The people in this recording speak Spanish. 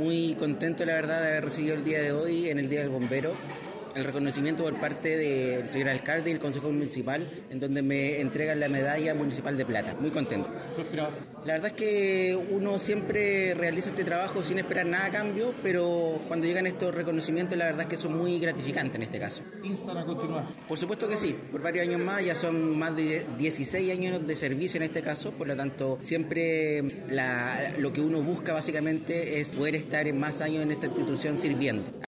Muy contento, la verdad, de haber recibido el día de hoy, en el Día del Bombero, el reconocimiento por parte del señor alcalde y el Consejo Municipal, en donde me entregan la medalla municipal de plata. Muy contento. La verdad es que uno siempre realiza este trabajo sin esperar nada a cambio, pero cuando llegan estos reconocimientos, la verdad es que son muy gratificantes en este caso. ¿Instan a continuar? Por supuesto que sí, por varios años más, ya son más de 16 años de servicio en este caso, por lo tanto, siempre lo que uno busca básicamente es poder estar en más años en esta institución sirviendo.